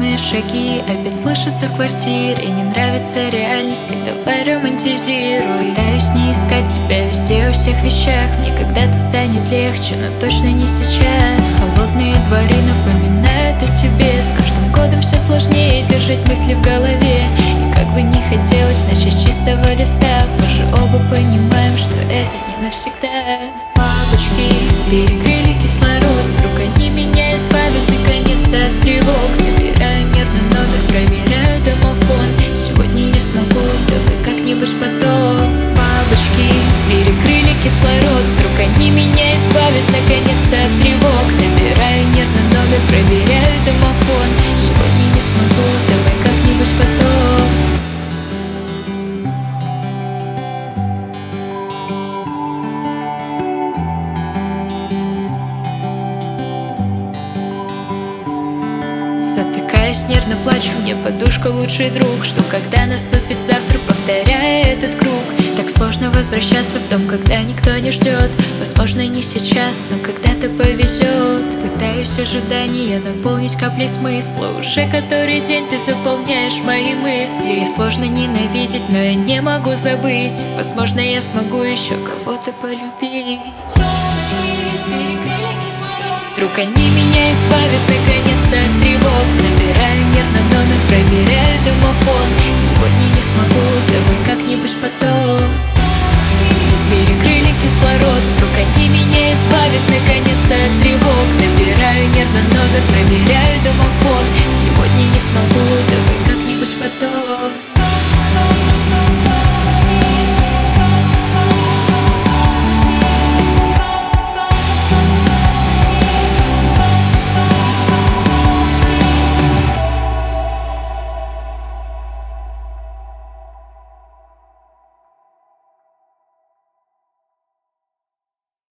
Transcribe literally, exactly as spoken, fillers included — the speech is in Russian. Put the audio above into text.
Незнакомые шаги опять слышатся в квартире. Не нравится реальность, так давай романтизируй. Пытаюсь не искать тебя везде, у всех вещах. Мне когда-то станет легче, но точно не сейчас. Холодные дворы напоминают о тебе. С каждым годом все сложнее держать мысли в голове. И как бы не хотелось начать с чистого листа, мы же оба понимаем, что это не навсегда. Бабочки перекрыли кислород, вдруг они меня избавят наконец-то от тревог. Набираю нервный номер, проверяю домофон. Сегодня не смогу, давай как-нибудь потом. Бабочки перекрыли кислород, вдруг они меня избавят наконец-то от тревог. Набираю нервный номер, проверяю домофон. Сегодня не смогу, давай как-нибудь потом. Затыкаюсь, нервно плачу, мне подушка лучший друг. Жду, когда наступит завтра, повторяя этот круг. Так сложно возвращаться в дом, когда никто не ждет. Возможно, не сейчас, но когда-то повезет. Пытаюсь ожидания наполнить каплей смысла. Уже который день ты заполняешь мои мысли. И сложно ненавидеть, но я не могу забыть. Возможно, я смогу еще кого-то полюбить. Вдруг они меня избавят наконец-то от тревог. Набираю нервно номер, проверяю домофон. Сегодня не смогу, давай как-нибудь потом. Перекрыли кислород, вдруг они меня избавят наконец-то от тревог. Набираю нервно номер, проверяю домофон. Сегодня не смогу, давай как-нибудь потом.